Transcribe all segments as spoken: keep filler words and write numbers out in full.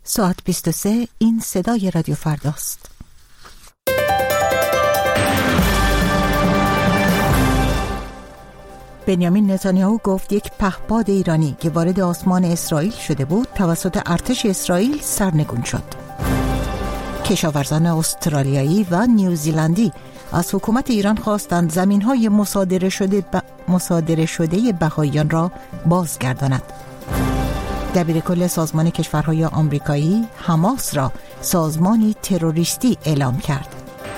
ساعت بیست و سه، این صدای رادیو فرداست. بنیامین نتانیاهو گفت یک پهپاد ایرانی که وارد آسمان اسرائیل شده بود توسط ارتش اسرائیل سرنگون شد. کشاورزان استرالیایی و نیوزیلندی از حکومت ایران خواستند زمین‌های مصادره شده ب... مصادره شده بهائیان را بازگرداند. دبیرکل سازمان کشورهای آمریکایی حماس را سازمانی تروریستی اعلام کرد.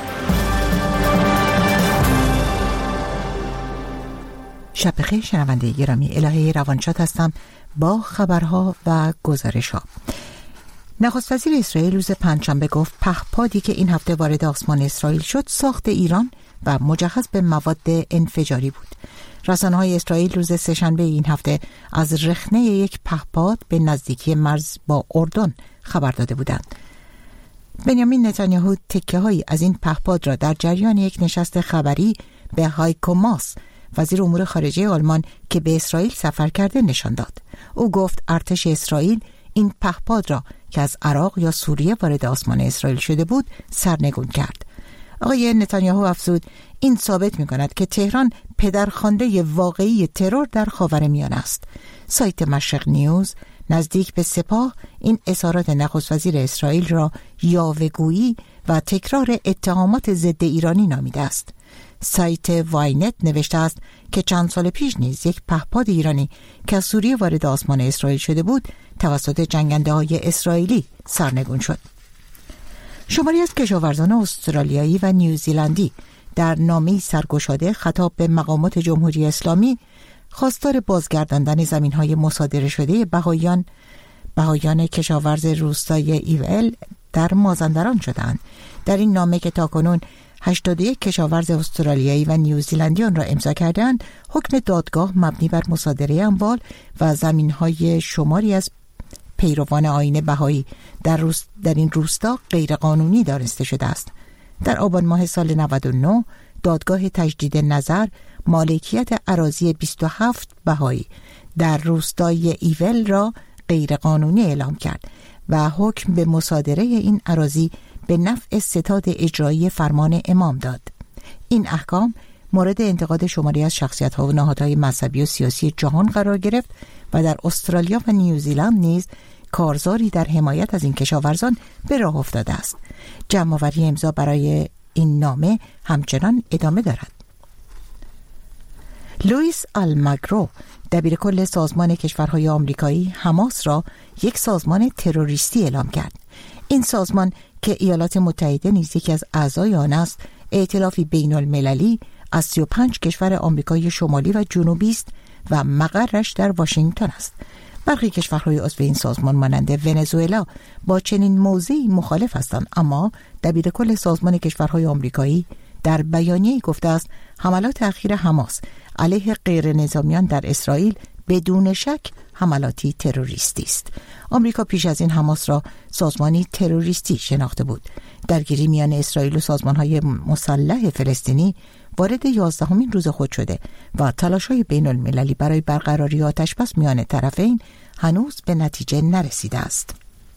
شب بخیر شنونده گرامی، الهه روانشاد هستم با خبرها و گزارش‌ها. نخست وزیر اسرائیل روز پنجشنبه گفت پهپادی که این هفته وارد آسمان اسرائیل شد ساخت ایران و مجهز به مواد انفجاری بود. رسانه‌های اسرائیل روز سه‌شنبه این هفته از رخنه یک پهپاد به نزدیکی مرز با اردن خبر داده بودند. بنیامین نتانیاهو تکه‌هایی از این پهپاد را در جریان یک نشست خبری به هایکو ماس، وزیر امور خارجه آلمان که به اسرائیل سفر کرده، نشان داد. او گفت ارتش اسرائیل این پهپاد را که از عراق یا سوریه وارد آسمان اسرائیل شده بود سرنگون کرد. آقای نتانیاهو افزود این ثابت می‌کند که تهران پدرخوانده واقعی ترور در خاورمیانه است. سایت مشرق نیوز نزدیک به سپاه این اظهارات نخست وزیر اسرائیل را یاوه‌گویی و تکرار اتهامات ضد ایرانی نامیده است. سایت واینت نوشته است که چند سال پیش نیز یک پهپاد ایرانی که از سوریه وارد آسمان اسرائیل شده بود توسط جنگنده‌های اسرائیلی سرنگون شد. شماری از کشاورزان استرالیایی و نیوزیلندی در نامه‌ای سرگشاده خطاب به مقامات جمهوری اسلامی خواستار بازگرداندن زمین‌های مصادره شده بهائیان بهائیان کشاورز روستای ایول در مازندران شدند. در این نامه که تاکنون هشتاد و یک کشاورز استرالیایی و نیوزیلندی آن را امضا کردند، حکم دادگاه مبنی بر مصادره اموال و زمین‌های شماری از پیروان آیین بهایی در, روست در این روستا غیرقانونی دانسته شده است. در آبان ماه سال نود و نه دادگاه تجدید نظر مالکیت اراضی بیست و هفت بهایی در روستای ایول را غیرقانونی اعلام کرد و حکم به مصادره این اراضی به نفع ستاد اجرایی فرمان امام داد. این احکام مورد انتقاد شماری از شخصیت‌ها و نهادهای مذهبی و سیاسی جهان قرار گرفت و در استرالیا و نیوزیلند نیز کارزاری در حمایت از این کشاورزان به راه افتاده است. جمع‌آوری امضا برای این نامه همچنان ادامه دارد. لوئیس آلماگرو دبیرکل سازمان کشورهای آمریکایی حماس را یک سازمان تروریستی اعلام کرد. این سازمان که ایالات متحده نیز یکی از اعضای آن است، ائتلافی بین المللی از سی و پنج کشور آمریکای شمالی و جنوبی است و مقرش در واشنگتن است. برخی کشورهای عضو این سازمان مانند ونزوئلا با چنین موضعی مخالف هستند، اما دبیرکل سازمان کشورهای آمریکایی در بیانیه‌ای گفته است حملات اخیر حماس علیه غیر نظامیان در اسرائیل بدون شک حملاتی تروریستی است. آمریکا پیش از این حماس را سازمانی تروریستی شناخته بود. درگیری میان اسرائیل و سازمان‌های مسلح فلسطینی وارد یازدهمین روز خود شده و تلاش‌های بین المللی برای برقراری آتش‌بس میان طرفین هنوز به نتیجه نرسیده است.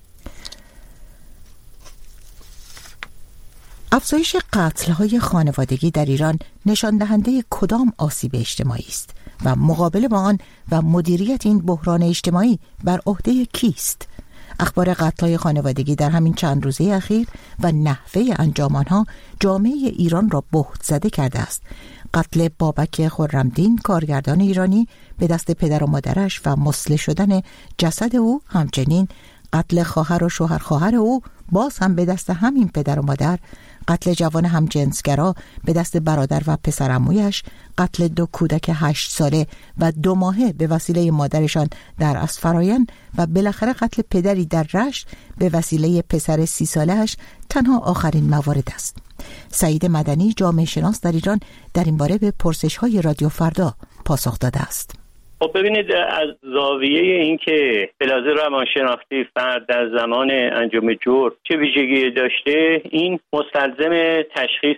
افزایش قتل‌های خانوادگی در ایران نشان دهنده کدام آسیب اجتماعی است و مقابله با آن و مدیریت این بحران اجتماعی بر عهده کیست؟ اخبار قتل‌های خانوادگی در همین چند روزه اخیر و نحوه انجام آنها جامعه ایران را بهت زده کرده است. قتل بابک خرمدین کارگردان ایرانی به دست پدر و مادرش و مسلح شدن جسد او، همچنین قتل خواهر و شوهر خواهر او باز هم به دست همین پدر و مادر، قتل جوان همجنسگرا به دست برادر و پسرعمویش، قتل دو کودک هشت ساله و دو ماهه به وسیله مادرشان در اسفراین و بالاخره قتل پدری در رشت به وسیله پسر سی ساله‌اش تنها آخرین موارد است. سعید مدنی جامعه شناس در ایران در این باره به پرسش‌های رادیو فردا پاسخ داده است. خب ببینید، از زاویه این که بلازه روانشناختی فرد در زمان انجام جرم چه ویژگی داشته، این مستلزم تشخیص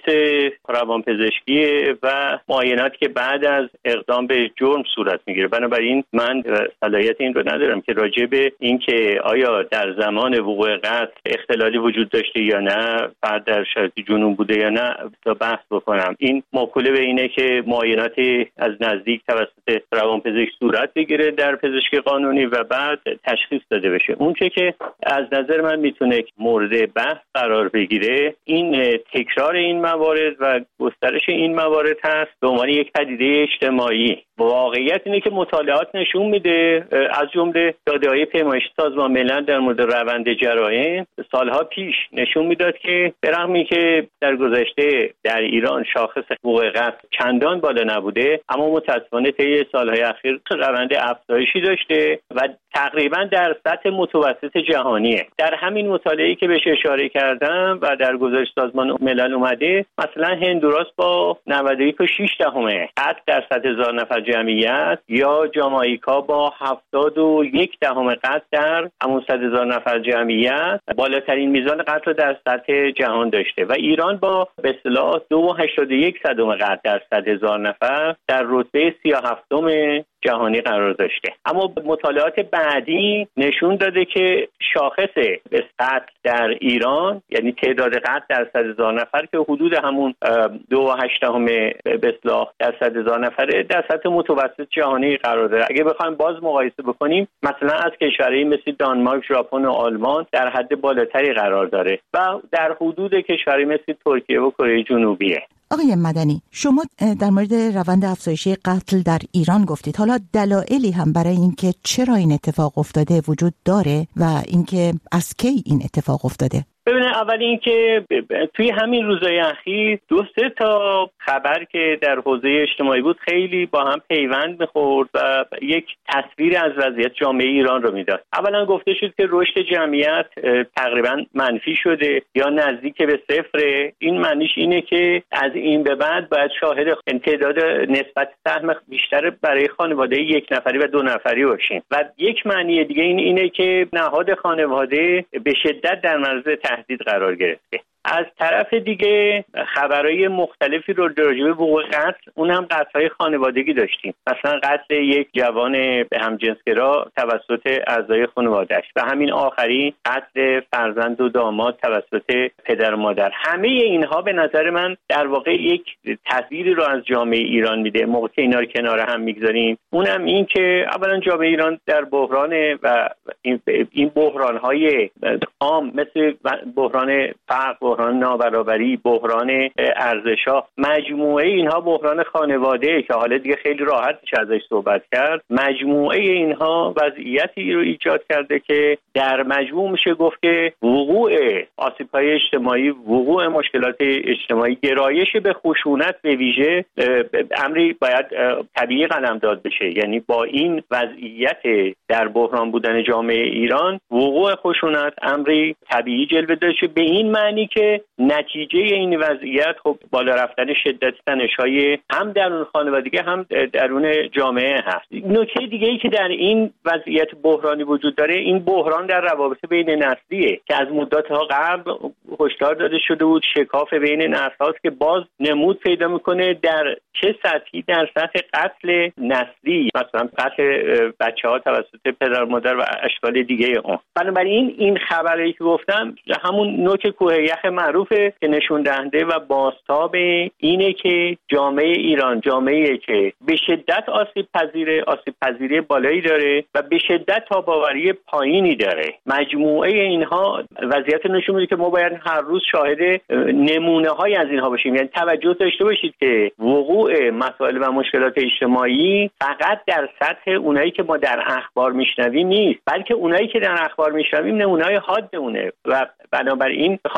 روانپزشکی و معاینات که بعد از اقدام به جرم صورت میگیره. بنابراین من صلاحیت این رو ندارم که راجع به این که آیا در زمان وقوع قتل اختلالی وجود داشته یا نه، فرد در شرایط جنون بوده یا نه بحث بکنم. این موکول به اینه که معاینات از نزدیک توسط روانپزشک صورت بگیره در پزشکی قانونی و بعد تشخیص داده بشه. اون چه که از نظر من میتونه مورد بحث قرار بگیره این تکرار این موارد و گسترش این موارد هست به عنوان یک پدیده اجتماعی. واقعیت اینه که مطالعات نشون میده، از جمله داده‌های پیمایشی سازمان ملل در مورد روند جرایم سالها پیش نشون میداد که برغمی که در گذشته در ایران شاخص حقوق قتل چندان بالا نبوده، اما متأسفانه طی سالهای اخیر روند افزایشی داشته و تقریبا در سطح متوسط جهانیه. در همین مطالعه‌ای که بهش اشاره کردم و در گزارش سازمان ملل اومده، مثلا هندوراس با نود و یک و شش دهم قتل در صد هزار نفر جمعیت، یا جامائیکا با هفتاد و یک دهم قتل در همون صد هزار نفر جمعیت بالاترین میزان قتل در سطح جهان داشته و ایران با به اصطلاح دو و هشتاد و یک صدم قتل در صد هزار نفر در رتبه سی و هفتم جهانی قرار داشته. اما مطالعات بعدی نشون داده که شاخص قتل در ایران، یعنی تعداد قتل در صد هزار نفر که حدود همون دو و هشت دهم به اصطلاح در صد هزار نفره، در سطح متوسط جهانی قرار داره. اگه بخوایم باز مقایسه بکنیم، مثلا از کشورهای مثل دانمارک، ژاپن و آلمان در حد بالاتری قرار داره و در حدود کشورهای مثل ترکیه و کره جنوبیه. آقای مدنی، شما در مورد روند افزایشی قتل در ایران گفتید. حالا دلایلی هم برای اینکه چرا این اتفاق افتاده وجود داره و اینکه از کی این اتفاق افتاده؟ ببینید، اول این که توی همین روزهای اخیر دو سه تا خبر که در حوزه اجتماعی بود خیلی با هم پیوند می‌خورد و یک تصویر از وضعیت جامعه ایران رو میداد. اولا گفته شد که رشد جمعیت تقریبا منفی شده یا نزدیک به صفر. این معنیش اینه که از این به بعد باید شاهد تعداد نسبت سهم بیشتر برای خانواده یک نفری و دو نفری باشیم. و یک معنی دیگه این اینه که نهاد خانواده به شدت در معرض تهدید قرار گرفته. از طرف دیگه خبرهای مختلفی رو راجع به وقوع قتل، اون هم قتل‌های خانوادگی داشتیم. مثلا قتل یک جوان به همجنسگرا توسط اعضای خانواده‌اش و همین آخری قتل فرزند و داماد توسط پدر و مادر. همه اینها به نظر من در واقع یک تصویری رو از جامعه ایران میده. موقعی که اینا رو کنار هم میگذاریم، اونم این که اولا جامعه ایران در بحرانه و این بحران‌های عام مثل بحران فقر، بحران نابرابری، بحران ارزش‌ها، مجموعه اینها بحران خانواده که حالا دیگه خیلی راحت میشه ازش صحبت کرد، مجموعه اینها وضعیتی رو ایجاد کرده که در مجموع میشه گفت که وقوع آسیب‌های اجتماعی، وقوع مشکلات اجتماعی، گرایش به خشونت به ویژه امری باید طبیعی قلمداد بشه. یعنی با این وضعیت در بحران بودن جامعه ایران، وقوع خشونت امری طبیعی جلوه داشته، به این معنی که نتیجه این وضعیت خب بالا رفتن شدت تنش‌های هم درون خانوادگی هم درون جامعه هست. نکته دیگه ای که در این وضعیت بحرانی وجود داره، این بحران در روابط بین نسلیه که از مدت‌ها قبل هشدار داده شده بود. شکاف بین نسل‌هاست که باز نمود پیدا میکنه در چه سطحی، در سطح قتل نسلی، مثلا قتل بچه‌ها توسط پدر و مادر و اشکال دیگه اون. بنابراین این خبری که گفتم همون نوک کوه یخ معروفه که نشون دهنده و بازتاب اینه که جامعه ایران جامعه‌ای که به شدت آسیب پذیره، آسیب پذیری بالایی داره و به شدت تاباوری پایینی داره. مجموعه اینها وضعیت نشون میده که ما باید هر روز شاهد نمونه‌های از اینها باشیم. یعنی توجه داشته باشید که وقوع مسائل و مشکلات اجتماعی فقط در سطح اونایی که ما در اخبار میشنویم نیست، بلکه اونایی که در اخبار میشنویم نمونه‌های حاد اونه و بنابراین بخوام نتیجه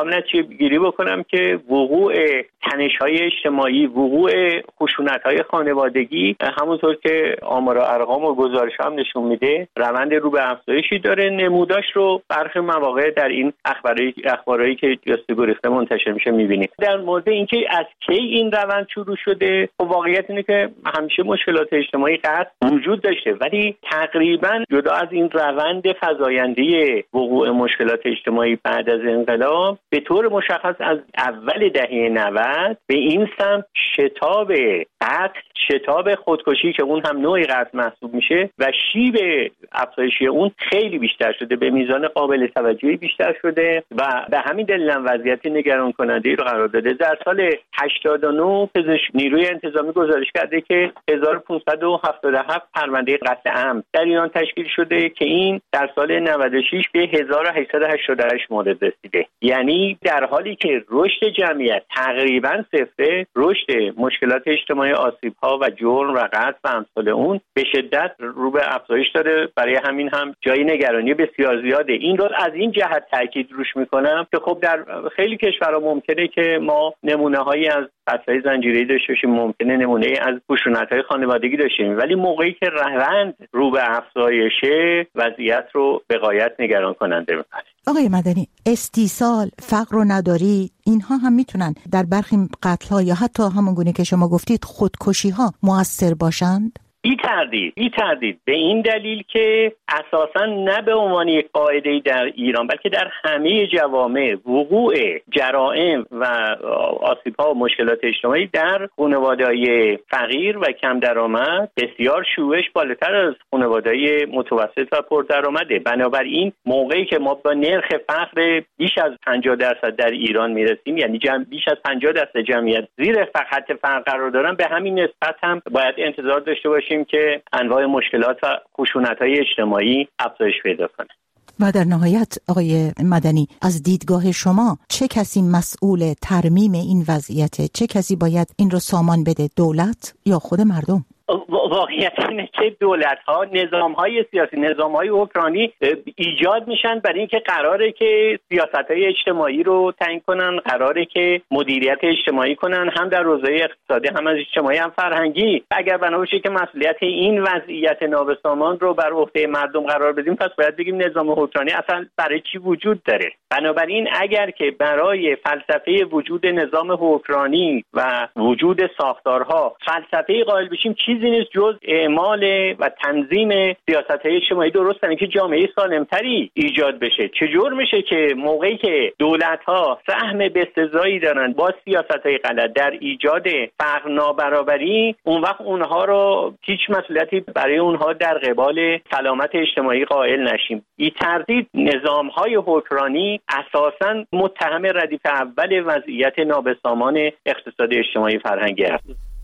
گیری بکنم که وقوع تنش‌های اجتماعی، وقوع خشونت‌های خانوادگی همونطور که آمار و ارقام و گزارش‌ها هم نشون میده روند رو به افزایشی داره. نموداش رو برخی مواقع در این اخباری اخبارایی که جست گریخته منتشر میشه می‌بینیم. در مورد اینکه از کی این روند شروع شده، خب واقعیت اینه که همیشه مشکلات اجتماعی قطع وجود داشته، ولی تقریباً جدا از این روند فزاینده وقوع مشکلات اجتماعی بعد از انقلاب، به طور مشخص از اول دهه نود به این سمت شتاب قتل، شتاب خودکشی که اون هم نوعی قتل محسوب میشه و شیب افزایشی اون خیلی بیشتر شده، به میزان قابل توجهی بیشتر شده و به همین دلیل هم وضعیت نگران کننده رو قرار داده. در سال هشتاد و نه پزشک نیروی انتظامی گزارش کرده که هزار و پانصد و هفتاد و هفت پرونده قتل عمد در ایران تشکیل شده که این در سال نود و شش به هزار و هشتصد و هشتاد و هشت مورد رسیده. یعنی در حالی که رشد جمعیت تقریبا صفره، رشد مشکلات اجتماعی، آسیب‌ها و جرم و قتل و امثال اون به شدت رو به افزایش داره. برای همین هم جای نگرانی بسیار زیاده. این رو از این جهت تاکید روش میکنم که خب در خیلی کشورها ممکنه که ما نمونه‌هایی از قتل‌های زنجیره‌ای داشته باشیم، ممکنه نمونه‌ای از خشونت‌های خانوادگی داشته باشیم، ولی موقعی که روند رو به افزایشه وضعیت رو به غایت نگران کننده می‌کنه. آقای مدنی، استیصال، فقر و نداری، اینها هم میتونن در برخی قتل‌ها یا حتی همون گونه که شما گفتید خودکشی‌ها مؤثر باشند؟ بی تردید بی تردید به این دلیل که اساساً نه به عنوان یک قاعده در ایران بلکه در همه جوامع وقوع جرائم و آسیب‌ها و مشکلات اجتماعی در خانواده‌های فقیر و کم درآمد بسیار شیوعش بالاتر از خانواده‌های متوسط و پردرآمده. بنابراین موقعی که ما با نرخ فقر بیش از پنجاه درصد در ایران میرسیم، یعنی جمع بیش از پنجاه درصد جمعیت زیر خط فقر قرار دارن، به همین نسبت هم باید انتظار داشته باشیم که انواع مشکلات و خشونت‌های اجتماعی افزایش پیدا کنه. و در نهایت آقای مدنی، از دیدگاه شما چه کسی مسئول ترمیم این وضعیته؟ چه کسی باید این رو سامان بده؟ دولت یا خود مردم؟ واقعیت اینه که دولت‌ها، نظام‌های سیاسی، نظام‌های حکمرانی ایجاد میشن برای اینکه قراره که سیاست‌های اجتماعی رو تعیین کنن، قراره که مدیریت اجتماعی کنن، هم در حوزه اقتصادی، هم از اجتماعی، هم فرهنگی. اگر بنا باشه که مسئولیت این وضعیت نابسامان رو بر عهده مردم قرار بدیم، پس باید بگیم نظام حکمرانی اصلا برای چی وجود داره. بنابراین اگر که برای فلسفه وجود نظام حکمرانی و وجود ساختارها فلسفه قائل بشیم، چیزی نیست جز اعمال و تنظیم سیاست‌های اجتماعی درست که جامعه سالمتری ایجاد بشه. چجور میشه که موقعی که دولت‌ها سهم بسزایی دارن با سیاست‌های غلط در ایجاد فقر نابرابری، اون وقت اونها رو هیچ مسئولیتی برای اونها در قبال سلامت اجتماعی قائل نشیم. بی تردید نظام‌های حکمرانی اساساً متهم ردیف اول وضعیت نابسامان اقتصادی اجتماعی فرهنگی است.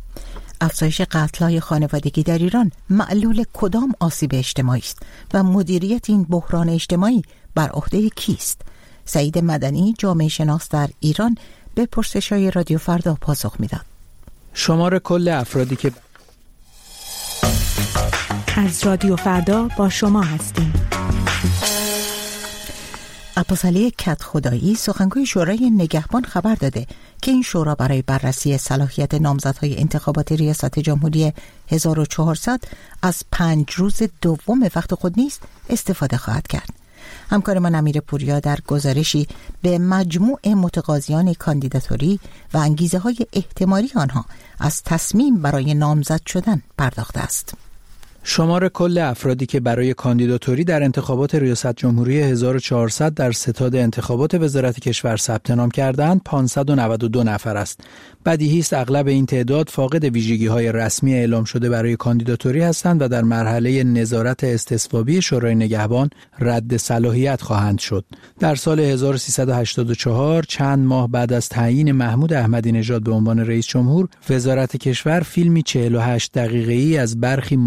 افزایش قتل‌های خانوادگی در ایران معلول کدام آسیب اجتماعی است و مدیریت این بحران اجتماعی بر عهده کیست؟ سعید مدنی، جامعه شناس در ایران، به پرسش‌های رادیو فردا پاسخ می‌داد. شمار کل افرادی که از رادیو فردا با شما هستیم. عباس علی کدخدایی، سخنگوی شورای نگهبان، خبر داده که این شورا برای بررسی صلاحیت نامزدهای انتخابات ریاست جمهوری هزار و چهارصد از پنج روز دوم وقت خود نیز استفاده خواهد کرد. همکار من امیر پوریا در گزارشی به مجموع متقاضیان کاندیداتوری و انگیزه های احتمالی آنها از تصمیم برای نامزد شدن پرداخته است. شمار کل افرادی که برای کاندیداتوری در انتخابات ریاست جمهوری هزار و چهارصد در ستاد انتخابات وزارت کشور ثبت نام کردند پانصد و نود و دو نفر است. بدیهی است اغلب این تعداد فاقد ویژگی‌های رسمی اعلام شده برای کاندیداتوری هستند و در مرحله نظارت استصوابی شورای نگهبان رد صلاحیت خواهند شد. در سال هزار و سیصد و هشتاد و چهار، چند ماه بعد از تعیین محمود احمدی نژاد به عنوان رئیس جمهور، وزارت کشور فیلمی چهل و هشت دقیقه‌ای از برخی متقاضیان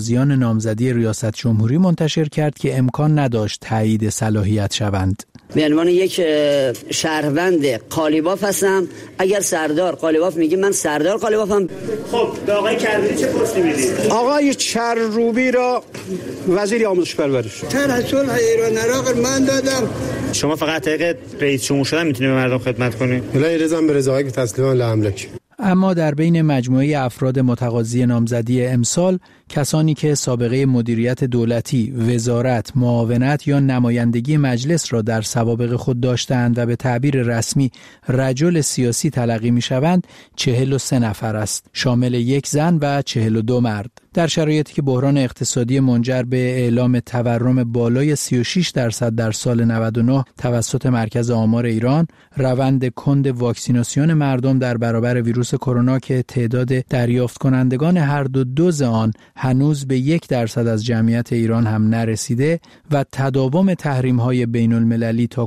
متقاضیان نامزدی ریاست جمهوری منتشر کرد که امکان نداشت تایید صلاحیت شوند. به عنوان یک شهروند قالیباف هستم. اگر سردار قالیباف میگه من سردار قالیبافم. خب به آقای کروبی چه پستی میدید؟ آقای کروبی را وزیر آموزش پرورش. ترحصل ایران عراق من دادم. شما فقط طریق رئیس جمهور شدن میتونید به مردم خدمت کنید. ولی رضا به رضایت تسلیم الاملاک. اما در بین مجموعه افراد متقاضی نامزدی امسال کسانی که سابقه مدیریت دولتی، وزارت، معاونت یا نمایندگی مجلس را در سوابق خود داشتند و به تعبیر رسمی رجل سیاسی تلقی می‌شوند چهل و سه نفر است، شامل یک زن و چهل و دو مرد. در شرایطی که بحران اقتصادی منجر به اعلام تورم بالای سی و شش درصد در سال نود و نه توسط مرکز آمار ایران، روند کند واکسیناسیون مردم در برابر ویروس کرونا که تعداد دریافت کنندگان هر دو دوز آن هنوز به یک درصد از جمعیت ایران هم نرسیده و تداوم تحریم‌های بین‌المللی تا